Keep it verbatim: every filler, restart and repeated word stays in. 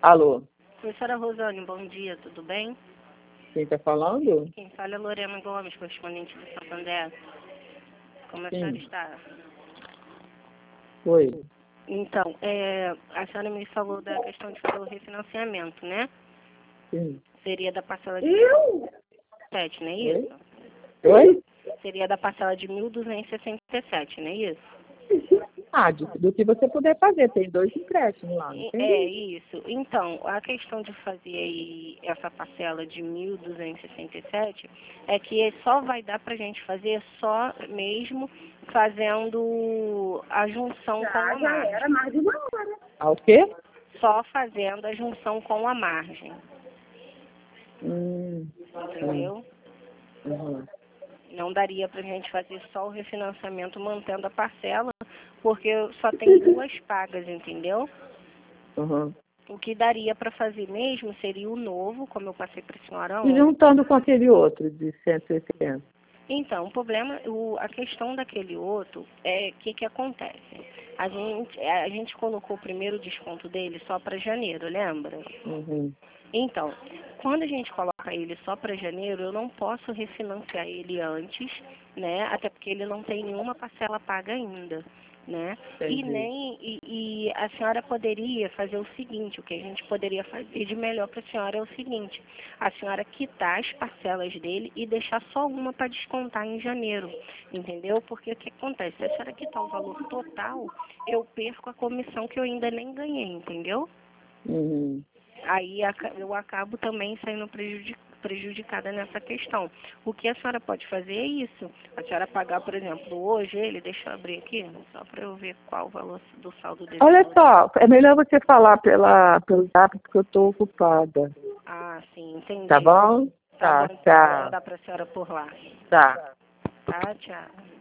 Alô, Professora Rosane, bom dia, tudo bem? quem está falando? Quem fala é Lorena Gomes, correspondente do Santander. Como a Sim. senhora está? Oi. Então, é, a senhora me falou da questão de fazer o refinanciamento, né? Sim. Seria da parcela de Eu? sete, não é Oi? isso? Oi? Seria da parcela de mil duzentos e sessenta e sete, não é isso? Ah, do, do que você puder fazer. Tem dois empréstimos lá, não E- tem? É isso. Então, a questão de fazer aí essa parcela de mil duzentos e sessenta e sete é que só vai dar para a gente fazer só mesmo fazendo a junção com a Já, já margem. era mais de uma hora. Ah, o quê? Só fazendo a junção com a margem. Hum. Entendeu? Uhum. Não daria para a gente fazer só o refinanciamento mantendo a parcela, porque só tem duas pagas, entendeu? Uhum. O que daria para fazer mesmo seria o novo, como eu passei para a senhora E ontem. juntando com aquele outro de cento e oitenta. Então, o problema, o, a questão daquele outro é o que, que acontece. A gente, a gente colocou o primeiro desconto dele só para janeiro, lembra? Uhum. Então, quando a gente coloca ele só para janeiro, eu não posso refinanciar ele antes, né? Até porque ele não tem nenhuma parcela paga ainda, né? E Entendi. nem e, e a senhora poderia fazer o seguinte, o que a gente poderia fazer de melhor para a senhora é o seguinte: a senhora quitar as parcelas dele e deixar só uma para descontar em janeiro, entendeu? Porque o que acontece? Se a senhora quitar o valor total, eu perco a comissão que eu ainda nem ganhei, entendeu? Uhum. Aí aca- eu acabo também saindo prejudic- prejudicada nessa questão. O que a senhora pode fazer é isso. A senhora pagar, por exemplo, hoje ele, deixa eu abrir aqui, só para eu ver qual o valor do saldo dele. Olha só, é melhor você falar pela, pelo zap porque eu estou ocupada. Ah, sim, entendi. Tá bom? Tá Tá, bom, então vou tchau. mandar para a senhora por lá. Tá. Tá, tchau.